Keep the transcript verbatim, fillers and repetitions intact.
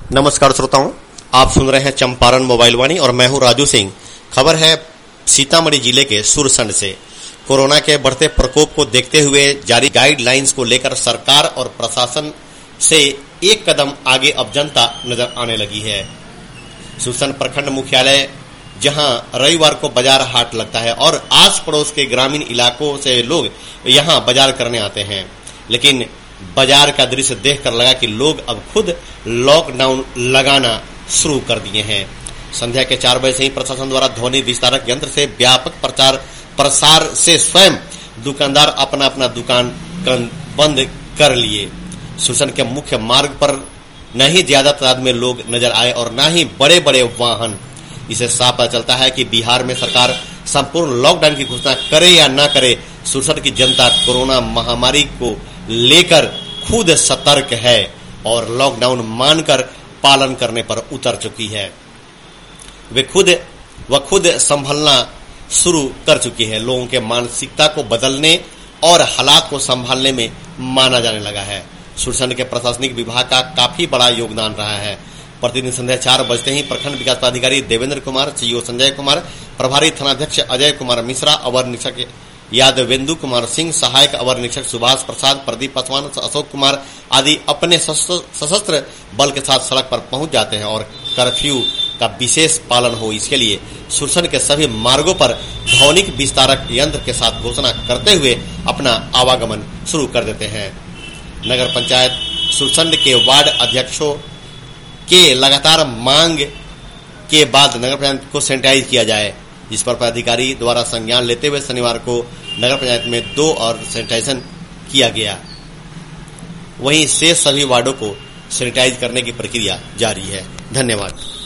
नमस्कार श्रोताओं, आप सुन रहे हैं चंपारण मोबाइल वाणी और मैं हूं राजू सिंह। खबर है सीतामढ़ी जिले के सुरसंड से। कोरोना के बढ़ते प्रकोप को देखते हुए जारी गाइडलाइंस को लेकर सरकार और प्रशासन से एक कदम आगे अब जनता नजर आने लगी है। सुरसंड प्रखंड मुख्यालय जहां रविवार को बाजार हाट लगता है और आस पड़ोस के ग्रामीण इलाकों से लोग यहां बाजार करने आते हैं, लेकिन बाजार का दृश्य देखकर लगा कि लोग अब खुद लॉकडाउन लगाना शुरू कर दिए हैं। संध्या के चार बजे से ही प्रशासन द्वारा ध्वनि विस्तारक यंत्र से व्यापक प्रचार प्रसार से स्वयं दुकानदार अपना अपना दुकान बंद कर लिए। सुरसंड के मुख्य मार्ग पर न ही ज्यादा तादाद में लोग नजर आए और न ही बड़े बड़े वाहन। इसे साफ पता चलता है कि बिहार में सरकार संपूर्ण लॉकडाउन की घोषणा करे या न करे, सुरसंड की जनता कोरोना महामारी को लेकर खुद सतर्क है और लॉकडाउन मानकर पालन करने पर उतर चुकी है। वे खुद व खुद संभलना शुरू कर चुकी है। लोगों के मानसिकता को बदलने और हालात को संभालने में माना जाने लगा है। सुरसंड के प्रशासनिक विभाग का काफी बड़ा योगदान रहा है। प्रतिदिन संध्या चार बजते ही प्रखंड विकास पदाधिकारी देवेंद्र कुमार, सीईओ संजय कुमार, प्रभारी थानाध्यक्ष अजय कुमार मिश्रा, अवर निरीक्षक यादवेंदु कुमार सिंह, सहायक अवर निरीक्षक सुभाष प्रसाद, प्रदीप पासवान, अशोक कुमार आदि अपने सशस्त्र बल के साथ सड़क पर पहुंच जाते हैं और कर्फ्यू का विशेष पालन हो, इसके लिए सुरसंड के सभी मार्गों पर ध्वनिक विस्तारक यंत्र के साथ घोषणा करते हुए अपना आवागमन शुरू कर देते हैं। नगर पंचायत सुरसंड के वार्ड अध्यक्षों के लगातार मांग के बाद नगर पंचायत को सैनिटाइज किया जाए, जिस पर पदाधिकारी द्वारा संज्ञान लेते हुए शनिवार को नगर पंचायत में दो और सैनिटाइजेशन किया गया। वहीं शेष सभी वार्डों को सैनिटाइज करने की प्रक्रिया जारी है। धन्यवाद।